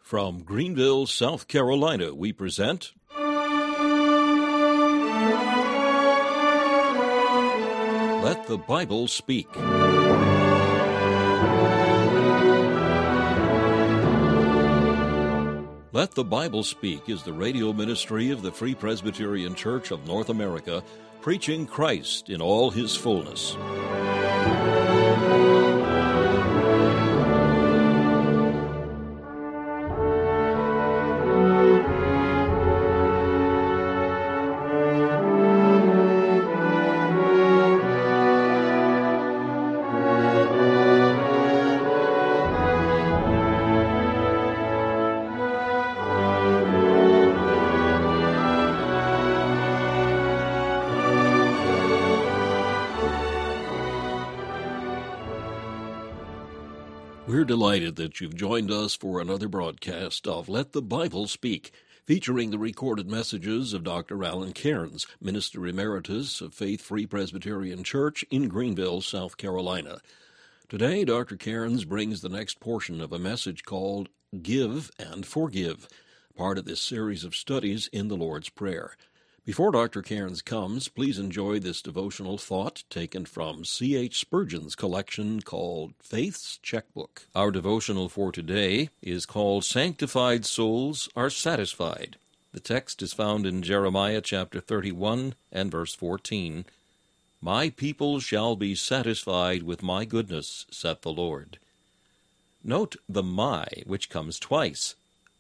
From Greenville, South Carolina, we present Let the Bible Speak. Let the Bible Speak is the radio ministry of the Free Presbyterian Church of North America, preaching Christ in all his fullness. We're delighted that you've joined us for another broadcast of Let the Bible Speak, featuring the recorded messages of Dr. Alan Cairns, Minister Emeritus of Faith Free Presbyterian Church in Greenville, South Carolina. Today, Dr. Cairns brings the next portion of a message called Give and Forgive, part of this series of studies in the Lord's Prayer. Before Dr. Cairns comes, please enjoy this devotional thought taken from C.H. Spurgeon's collection called Faith's Checkbook. Our devotional for today is called Sanctified Souls Are Satisfied. The text is found in Jeremiah chapter 31 and verse 14. My people shall be satisfied with my goodness, saith the Lord. Note the my, which comes twice.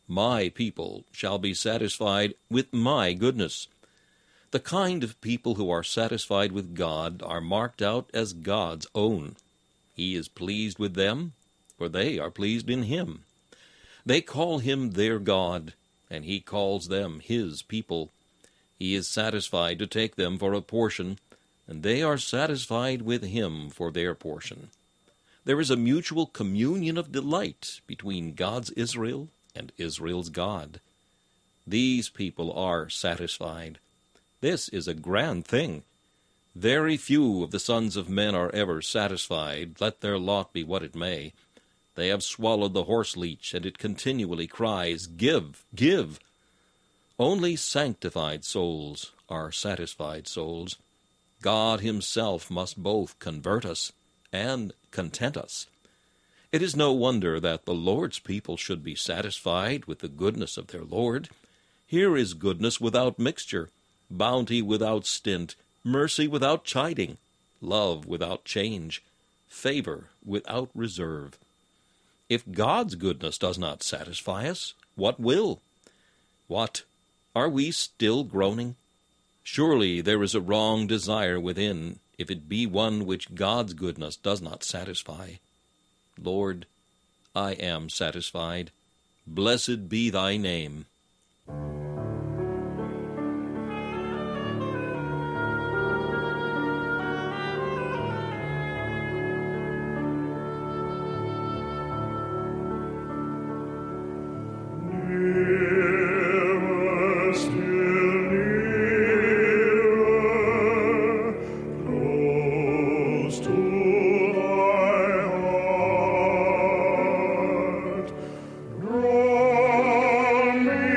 My people shall be satisfied with my goodness. The kind of people who are satisfied with God are marked out as God's own. He is pleased with them, for they are pleased in him. They call him their God, and he calls them his people. He is satisfied to take them for a portion, and they are satisfied with him for their portion. There is a mutual communion of delight between God's Israel and Israel's God. These people are satisfied. This is a grand thing. Very few of the sons of men are ever satisfied, let their lot be what it may. They have swallowed the horse leech, and it continually cries, Give, give. Only sanctified souls are satisfied souls. God himself must both convert us and content us. It is no wonder that the Lord's people should be satisfied with the goodness of their Lord. Here is goodness without mixture, bounty without stint, mercy without chiding, love without change, favor without reserve. If God's goodness does not satisfy us, what will? What? Are we still groaning? Surely there is a wrong desire within, if it be one which God's goodness does not satisfy. Lord, I am satisfied. Blessed be thy name. Draw me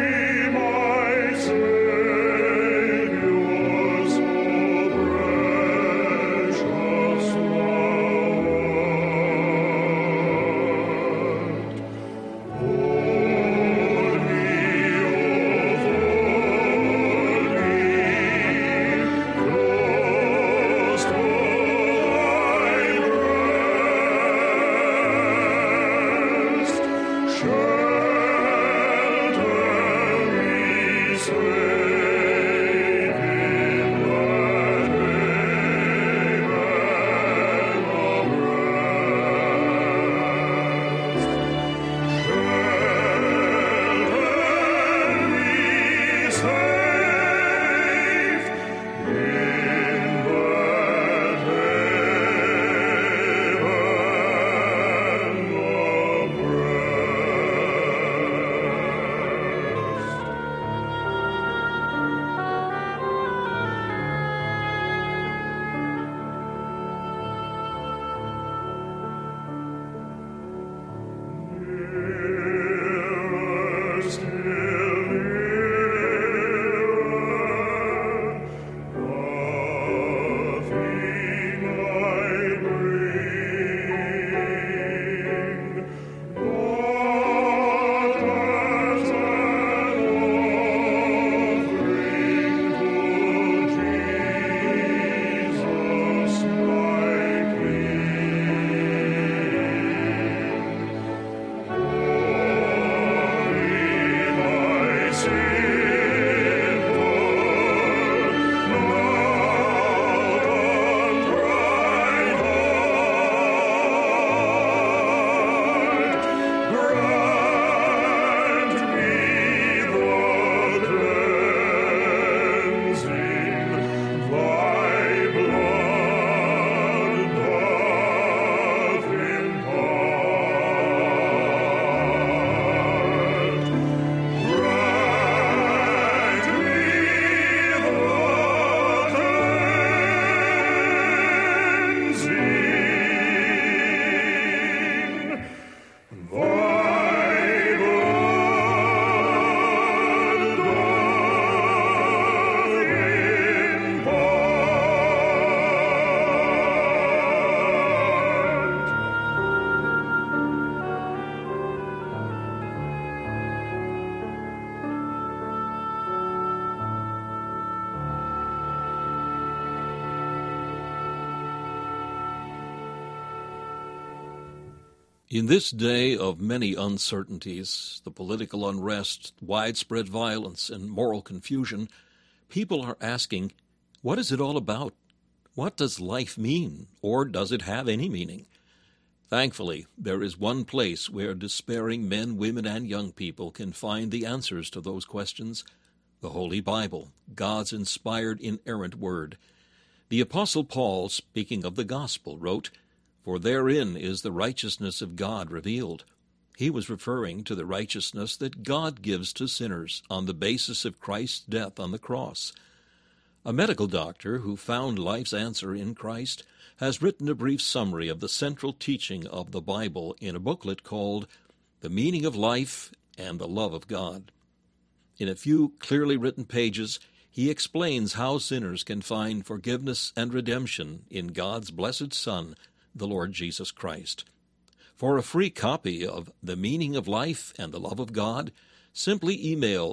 In this day of many uncertainties, the political unrest, widespread violence, and moral confusion, people are asking, what is it all about? What does life mean, or does it have any meaning? Thankfully, there is one place where despairing men, women, and young people can find the answers to those questions: the Holy Bible, God's inspired, inerrant word. The Apostle Paul, speaking of the gospel, wrote, "For therein is the righteousness of God revealed." He was referring to the righteousness that God gives to sinners on the basis of Christ's death on the cross. A medical doctor who found life's answer in Christ has written a brief summary of the central teaching of the Bible in a booklet called The Meaning of Life and the Love of God. In a few clearly written pages, he explains how sinners can find forgiveness and redemption in God's blessed Son, the Lord Jesus Christ. For a free copy of The Meaning of Life and the Love of God, simply email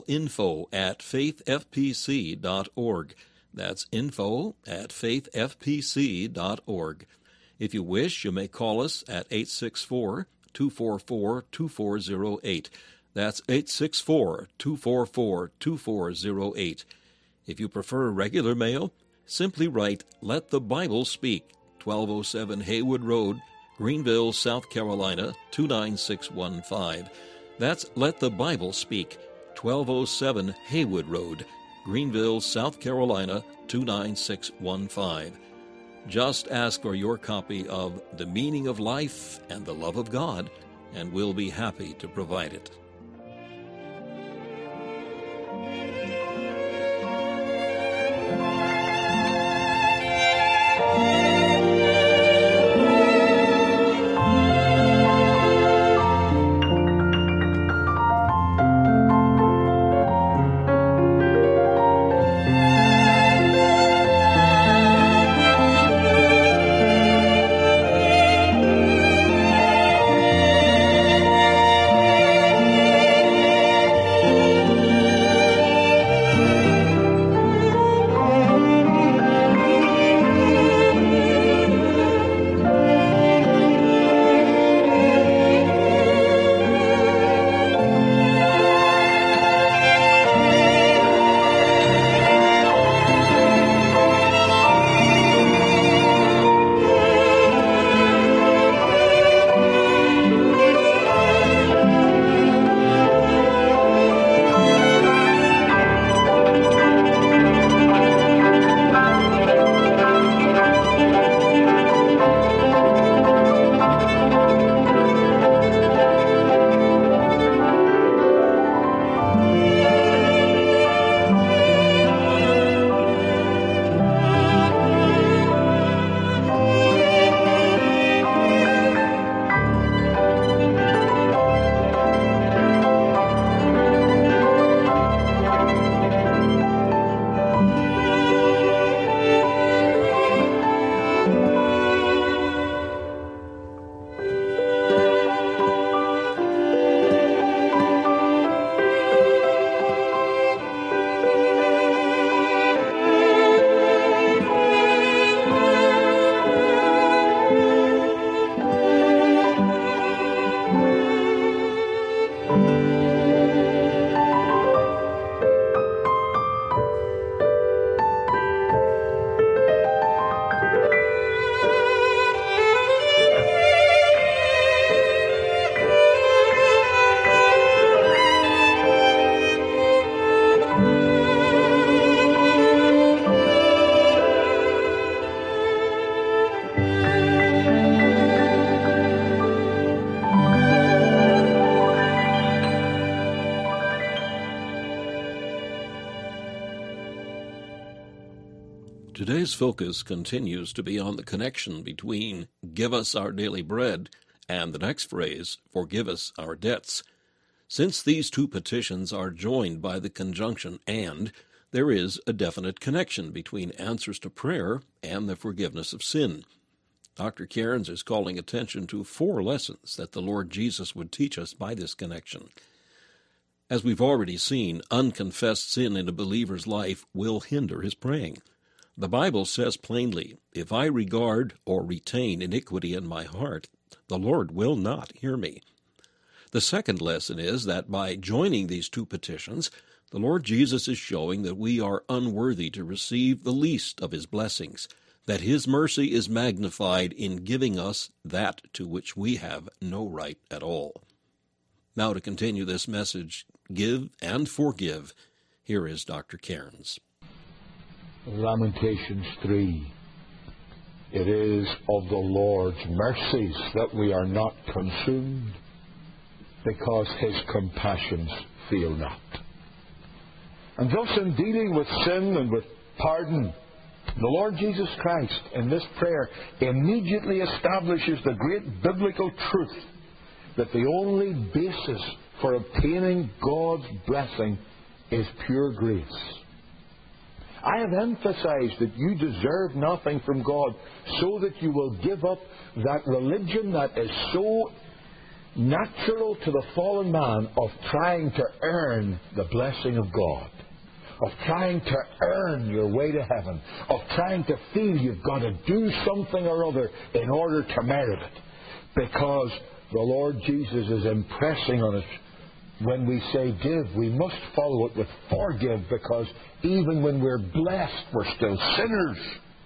info@faithfpc.org. That's info@faithfpc.org. If you wish, you may call us at 864-244-2408. That's 864-244-2408. If you prefer regular mail, simply write Let the Bible Speak, 1207 Haywood Road, Greenville, South Carolina, 29615. That's Let the Bible Speak, 1207 Haywood Road, Greenville, South Carolina, 29615. Just ask for your copy of The Meaning of Life and the Love of God, and we'll be happy to provide it. Today's focus continues to be on the connection between "Give us our daily bread" and the next phrase, "Forgive us our debts." Since these two petitions are joined by the conjunction "and," there is a definite connection between answers to prayer and the forgiveness of sin. Dr. Cairns is calling attention to 4 lessons that the Lord Jesus would teach us by this connection. As we've already seen, unconfessed sin in a believer's life will hinder his praying. The Bible says plainly, "If I regard or retain iniquity in my heart, the Lord will not hear me. The second lesson is that by joining these two petitions, the Lord Jesus is showing that we are unworthy to receive the least of his blessings, that his mercy is magnified in giving us that to which we have no right at all. Now to continue this message, Give and Forgive, here is Dr. Cairns. Lamentations 3. It is of the Lord's mercies that we are not consumed, because his compassions fail not. And thus in dealing with sin and with pardon, the Lord Jesus Christ in this prayer immediately establishes the great biblical truth that the only basis for obtaining God's blessing is pure grace. I have emphasized that you deserve nothing from God, so that you will give up that religion that is so natural to the fallen man of trying to earn the blessing of God, of trying to earn your way to heaven, of trying to feel you've got to do something or other in order to merit it. Because the Lord Jesus is impressing on us, when we say give, we must follow it with forgive, because even when we're blessed, we're still sinners.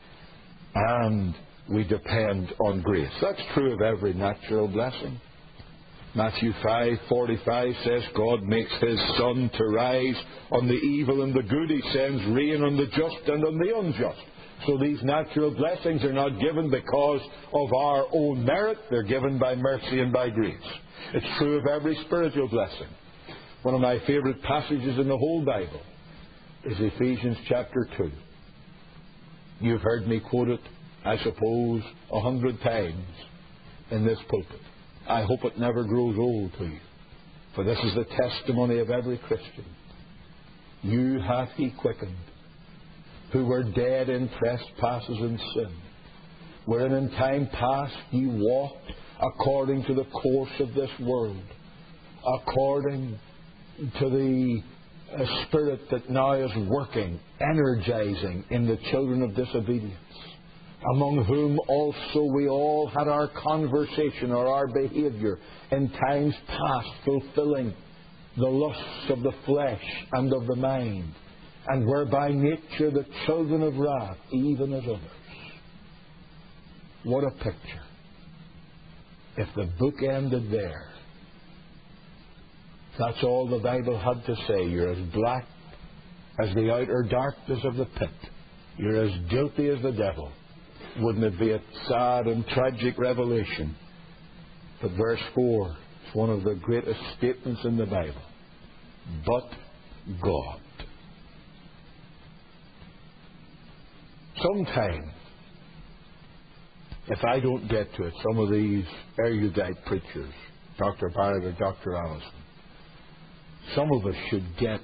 And we depend on grace. That's true of every natural blessing. Matthew 5:45 says, God makes his sun to rise on the evil and the good. He sends rain on the just and on the unjust. So these natural blessings are not given because of our own merit. They're given by mercy and by grace. It's true of every spiritual blessing. One of my favorite passages in the whole Bible is Ephesians chapter 2. You've heard me quote it, I suppose, 100 times in this pulpit. I hope it never grows old to you, for this is the testimony of every Christian. You hath he quickened, who were dead in trespasses and sin, wherein in time past ye walked according to the course of this world, according to the spirit that now is working, energizing in the children of disobedience, among whom also we all had our conversation or our behavior in times past, fulfilling the lusts of the flesh and of the mind, and were by nature the children of wrath, even as others. What a picture. If the book ended there, that's all the Bible had to say. You're as black as the outer darkness of the pit. You're as guilty as the devil. Wouldn't it be a sad and tragic revelation? But verse 4 is one of the greatest statements in the Bible. But God. Sometime, if I don't get to it, some of these erudite preachers, Dr. Barrett or Dr. Allison, some of us should get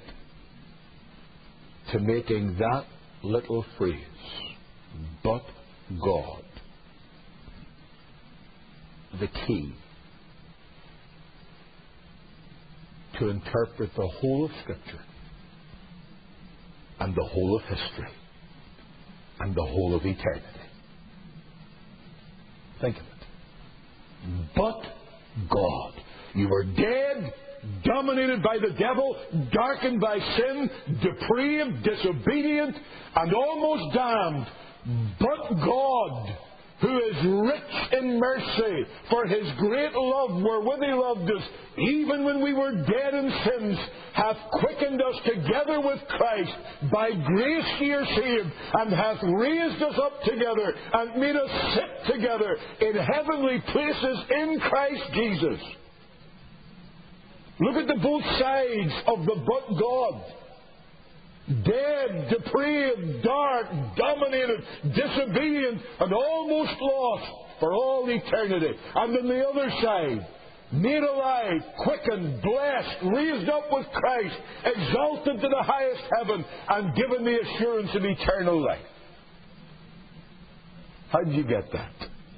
to making that little phrase, but God, the key to interpret the whole of Scripture and the whole of history and the whole of eternity. Think of it. But God. You were dead, dominated by the devil, darkened by sin, depraved, disobedient, and almost damned. But God, who is rich in mercy, for his great love wherewith he loved us, even when we were dead in sins, hath quickened us together with Christ. By grace ye are saved, and hath raised us up together, and made us sit together in heavenly places in Christ Jesus. Look at the both sides of the but God. Dead, depraved, dark, dominated, disobedient, and almost lost for all eternity. And on the other side, made alive, quickened, blessed, raised up with Christ, exalted to the highest heaven, and given the assurance of eternal life. How did you get that?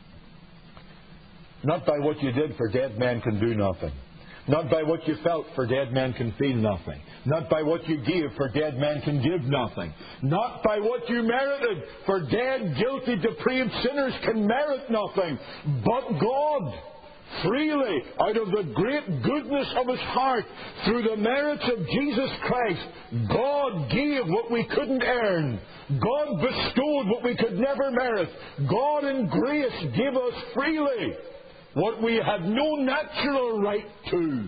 Not by what you did, for dead men can do nothing. Not by what you felt, for dead men can feel nothing. Not by what you gave, for dead men can give nothing. Not by what you merited, for dead, guilty, depraved sinners can merit nothing. But God, freely, out of the great goodness of His heart, through the merits of Jesus Christ, God gave what we couldn't earn. God bestowed what we could never merit. God in grace gave us freely what we had no natural right to.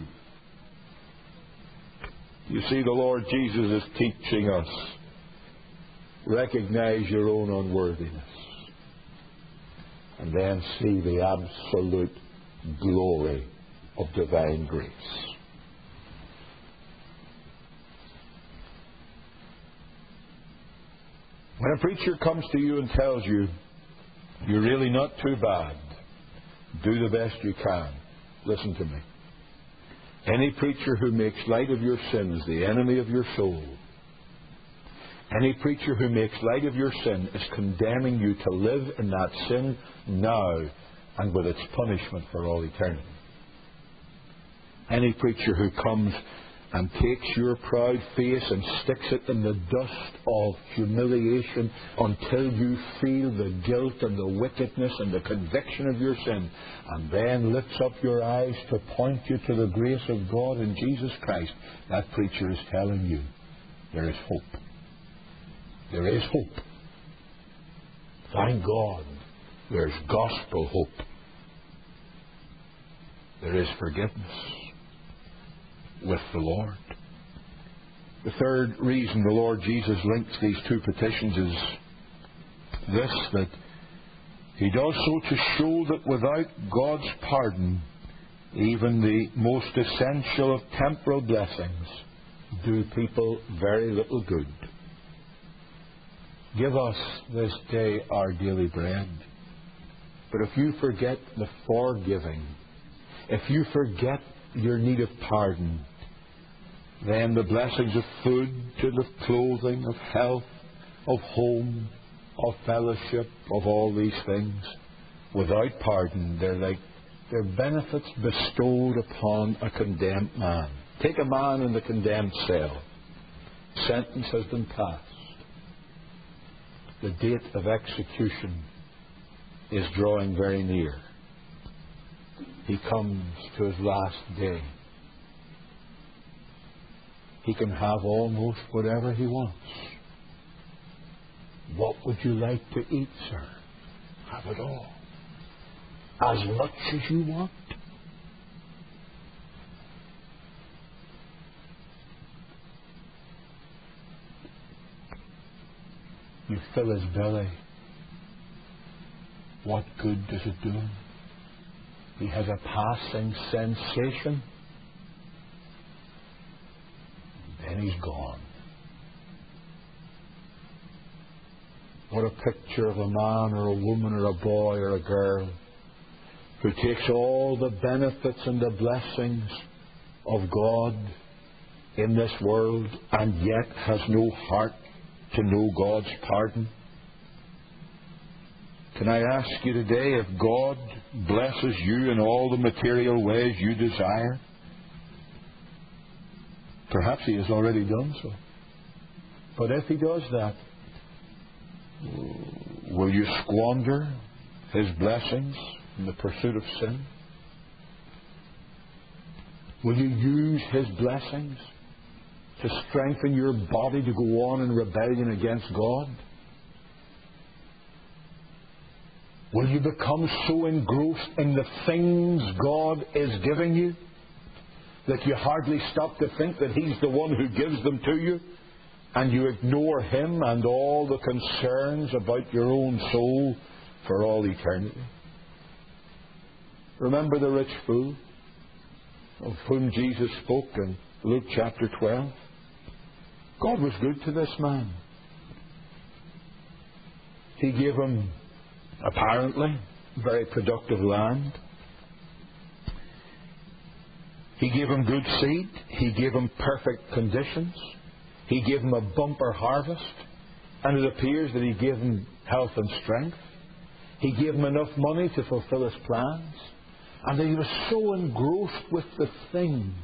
You see, the Lord Jesus is teaching us, recognize your own unworthiness, and then see the absolute glory of divine grace. When a preacher comes to you and tells you, you're really not too bad, do the best you can, listen to me. Any preacher who makes light of your sins, the enemy of your soul, any preacher who makes light of your sin is condemning you to live in that sin now and with its punishment for all eternity. Any preacher who comes and takes your proud face and sticks it in the dust of humiliation until you feel the guilt and the wickedness and the conviction of your sin, and then lifts up your eyes to point you to the grace of God in Jesus Christ, that preacher is telling you there is hope. There is hope. Thank God, there's gospel hope. There is forgiveness with the Lord. The third reason the Lord Jesus links these two petitions is this, that He does so to show that without God's pardon, even the most essential of temporal blessings do people very little good. Give us this day our daily bread. But if you forget the forgiving, if you forget your need of pardon, then the blessings of food, of clothing, of health, of home, of fellowship, of all these things, without pardon, they're benefits bestowed upon a condemned man. Take a man in the condemned cell. Sentence has been passed. The date of execution is drawing very near. He comes to his last day. He can have almost whatever he wants. What would you like to eat, sir? Have it all. As much as you want. You fill his belly. What good does it do him? He has a passing sensation. Then he's gone. What a picture of a man or a woman or a boy or a girl who takes all the benefits and the blessings of God in this world and yet has no heart to know God's pardon. Can I ask you today, if God blesses you in all the material ways you desire? Perhaps He has already done so. But if He does that, will you squander His blessings in the pursuit of sin? Will you use His blessings to strengthen your body to go on in rebellion against God? Will you become so engrossed in the things God is giving you that you hardly stop to think that He's the one who gives them to you, and you ignore Him and all the concerns about your own soul for all eternity? Remember the rich fool of whom Jesus spoke in Luke chapter 12? God was good to this man. He gave him, apparently, very productive land. He gave him good seed. He gave him perfect conditions. He gave him a bumper harvest. And it appears that He gave him health and strength. He gave him enough money to fulfill his plans. And that he was so engrossed with the things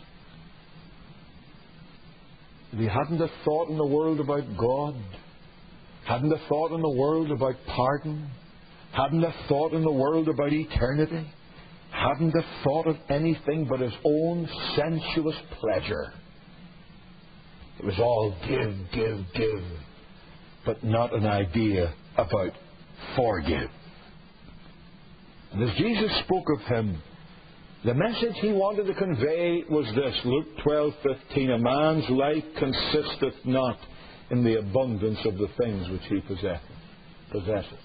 that he hadn't a thought in the world about God, hadn't a thought in the world about pardon, hadn't a thought in the world about eternity. hadn't a thought of anything but his own sensuous pleasure. It was all give, give, give, but not an idea about forgive. And as Jesus spoke of him, the message he wanted to convey was this: Luke 12:15, a man's life consisteth not in the abundance of the things which he possesseth.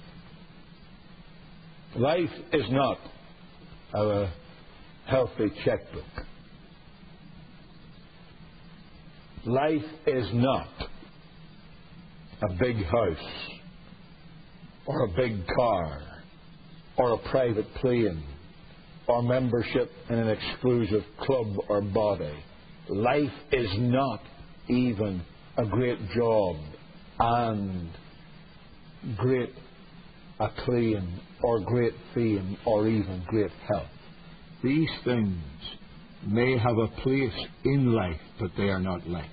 Life is not a healthy checkbook. Life is not a big house, or a big car, or a private plane, or membership in an exclusive club or body. Life is not even a great job and great acclaim or great fame or even great health. These things may have a place in life, but they are not life.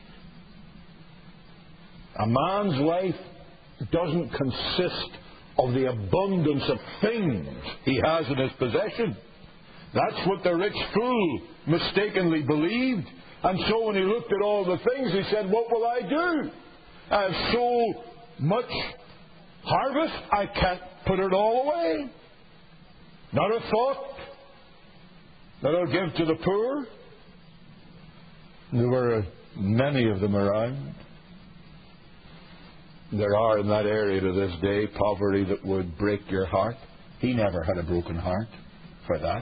A man's life doesn't consist of the abundance of things he has in his possession. That's what the rich fool mistakenly believed. And so when he looked at all the things, he said, what will I do? I have so much harvest, I can't put it all away. Not a thought that I'll give to the poor. There were many of them around. There are in that area to this day poverty that would break your heart. He never had a broken heart for that.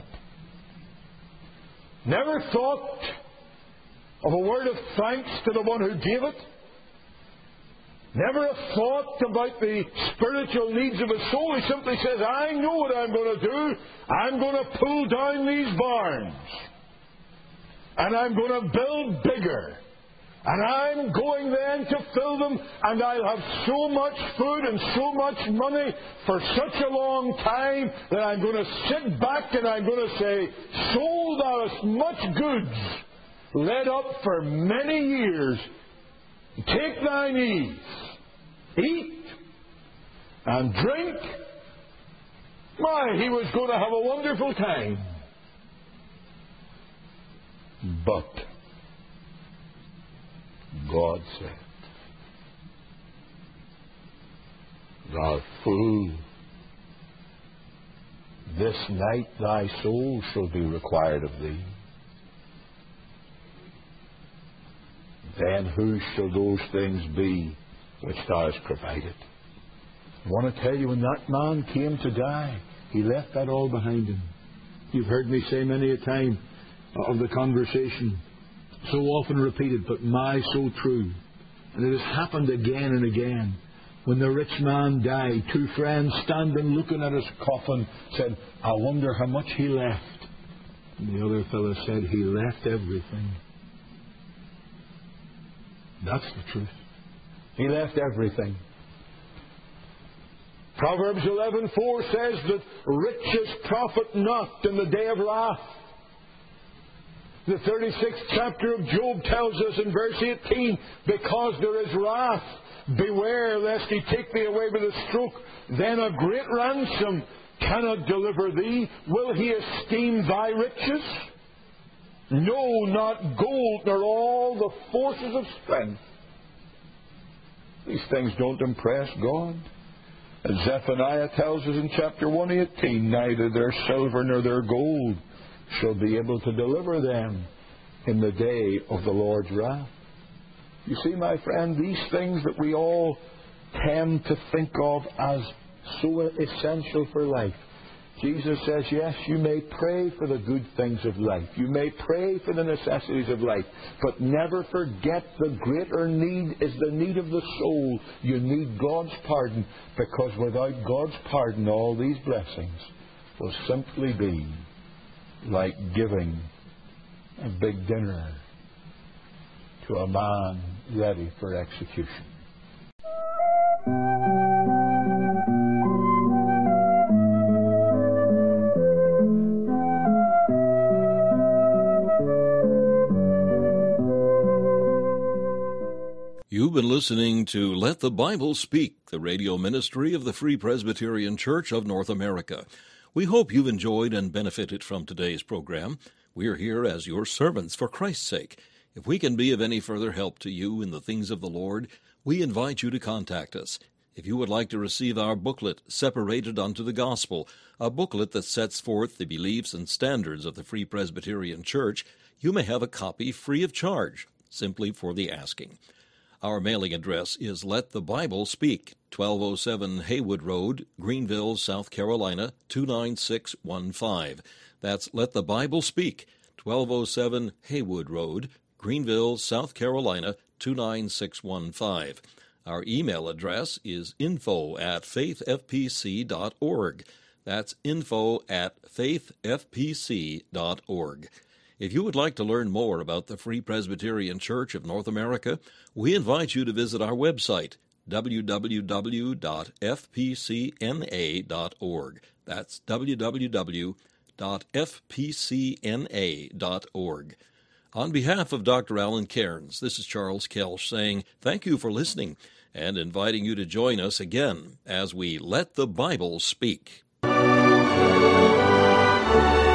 Never thought of a word of thanks to the one who gave it. Never a thought about the spiritual needs of his soul. He simply says, I know what I'm going to do. I'm going to pull down these barns. And I'm going to build bigger. And I'm going then to fill them, and I'll have so much food and so much money for such a long time that I'm going to sit back and I'm going to say, sold out much goods, laid up for many years, take thine ease, eat and drink. My, he was going to have a wonderful time. But God said, thou fool, this night thy soul shall be required of thee. Then whose shall those things be which thou hast provided? I want to tell you, when that man came to die, he left that all behind him. You've heard me say many a time of the conversation, so often repeated, but my so true. And it has happened again and again. When the rich man died, two friends standing looking at his coffin said, I wonder how much he left. And the other fellow said, he left everything. That's the truth. He left everything. Proverbs 11:4 says that riches profit not in the day of wrath. The 36th chapter of Job tells us in verse 18, because there is wrath, beware lest he take thee away with a stroke. Then a great ransom cannot deliver thee. Will he esteem thy riches? No, not gold, nor all the forces of strength. These things don't impress God. As Zephaniah tells us in chapter 1:18, neither their silver nor their gold shall be able to deliver them in the day of the Lord's wrath. You see, my friend, these things that we all tend to think of as so essential for life. Jesus says, yes, you may pray for the good things of life. You may pray for the necessities of life. But never forget the greater need is the need of the soul. You need God's pardon, because without God's pardon, all these blessings will simply be like giving a big dinner to a man ready for execution. You've been listening to Let the Bible Speak, the radio ministry of the Free Presbyterian Church of North America. We hope you've enjoyed and benefited from today's program. We're here as your servants for Christ's sake. If we can be of any further help to you in the things of the Lord, we invite you to contact us. If you would like to receive our booklet, Separated Unto the Gospel, a booklet that sets forth the beliefs and standards of the Free Presbyterian Church, you may have a copy free of charge, simply for the asking. Our mailing address is Let the Bible Speak, 1207 Haywood Road, Greenville, South Carolina, 29615. That's Let the Bible Speak, 1207 Haywood Road, Greenville, South Carolina, 29615. Our email address is info@faithfpc.org. That's info@faithfpc.org. If you would like to learn more about the Free Presbyterian Church of North America, we invite you to visit our website, www.fpcna.org. That's www.fpcna.org. On behalf of Dr. Alan Cairns, this is Charles Kelsch saying thank you for listening and inviting you to join us again as we Let the Bible Speak.